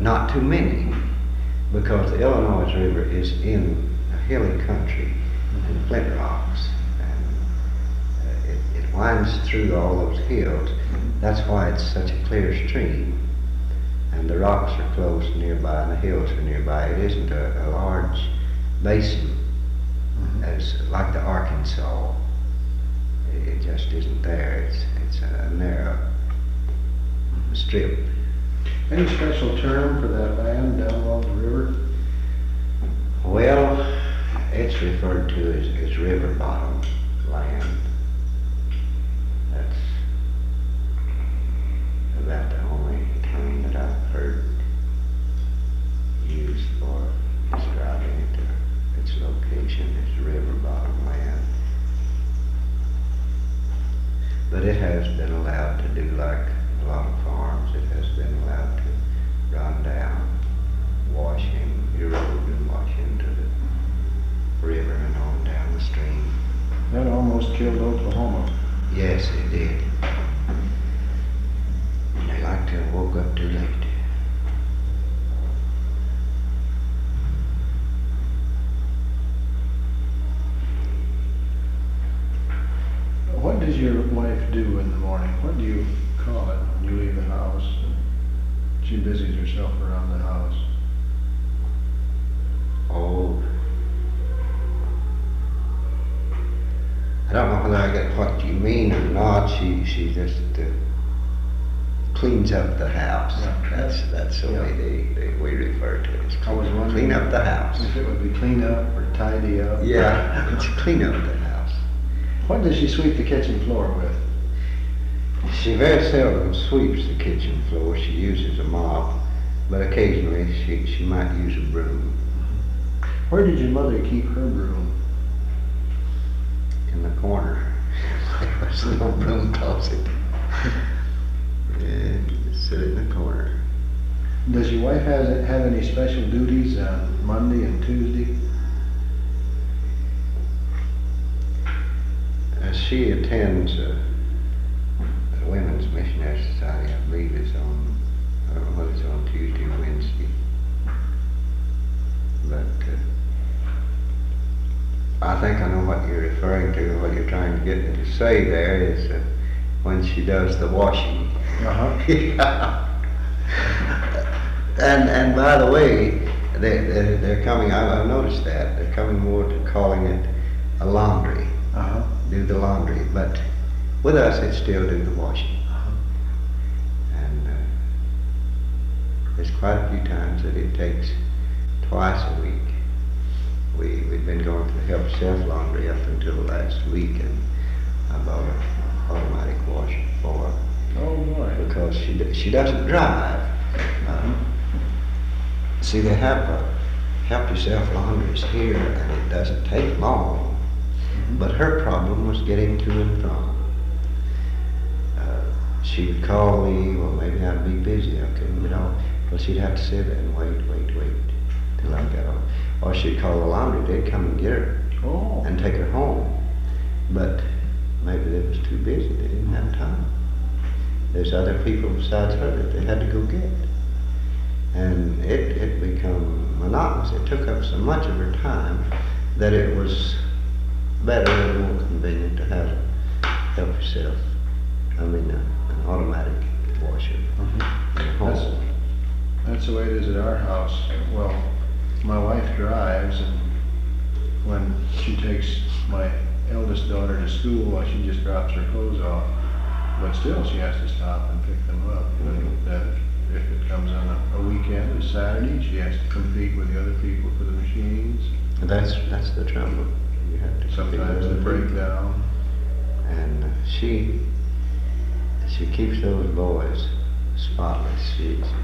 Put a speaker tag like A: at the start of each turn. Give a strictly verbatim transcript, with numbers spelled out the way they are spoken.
A: not too many, because the Illinois River is in a hilly country and flint rocks, and uh, it, it winds through all those hills. That's why it's such a clear stream, and the rocks are close nearby and the hills are nearby. It isn't a, a large basin mm-hmm. as like the Arkansas. It, it just isn't there. It's it's a narrow strip.
B: Any special term for that land down along the river?
A: Well, it's referred to as, as river bottom land. That's about the only term that I've heard used for describing it, uh, its location is river bottom land. But it has been allowed to do like a lot of farms. It has been allowed to run down, wash in, erode and wash into the river and on down the stream.
B: That almost killed Oklahoma.
A: Yes, it did. They like to have woke up too late.
B: What does your wife do in the morning? What do you call it when you leave the house and she busies herself around the house?
A: Oh, I don't know whether I get what you mean or not. She she just uh, cleans up the house.
B: Yeah.
A: That's that's the
B: yeah.
A: way they, they we refer to it. It's
B: I was
A: clean,
B: wondering
A: clean up the house.
B: If it would be clean up or tidy up.
A: Yeah, it's clean up the house.
B: What does she sweep the kitchen floor with?
A: She very seldom sweeps the kitchen floor. She uses a mop, but occasionally she, she might use a broom.
B: Where did your mother keep her broom?
A: In the corner. There was no broom closet. And you just sit in the corner.
B: Does your wife has, have any special duties on Monday and Tuesday?
A: Uh, she attends uh, the Women's Missionary Society, I believe it's on, I don't know whether it's on Tuesday or Wednesday. But uh, I think I know what you're referring to. What you're trying to get me to say there is uh, when she does the washing.
B: Uh-huh.
A: Yeah. and and by the way, they, they, they're coming, I, I've noticed that, they're coming more to calling it a laundry.
B: Uh-huh.
A: Do the laundry, but with us it's still do the washing.
B: Uh-huh.
A: And uh, there's quite a few times that it takes twice a week. We, we've been going to the Help Yourself Laundry up until last week, and I bought an automatic washer for her.
B: Oh boy.
A: Because she, d- she doesn't drive. Uh, see, they have uh, Help Yourself Laundries here, and it doesn't take long. But her problem was getting to and from. Uh, she would call me, well, maybe I'd be busy, I couldn't get off. Well, she'd have to sit and wait, wait, wait till I got off. Or she'd call the laundry, they'd come and get her
B: Oh.
A: and take her home. But maybe they was too busy, they didn't have time. There's other people besides her that they had to go get. And it, it become monotonous. It took up so much of her time that it was better and more convenient to have Help Yourself. I mean, uh, an automatic washer
B: Uh-huh.
A: in the home.
B: That's, that's the way it is at our house. Well, my wife drives, and when she takes my eldest daughter to school, well, she just drops her clothes off. But still, she has to stop and pick them up. And then if it comes on a, a weekend, a Saturday, she has to compete with the other people for the machines.
A: And that's that's the trouble. You have to
B: Sometimes they break down.
A: And uh, she she keeps those boys spotless. She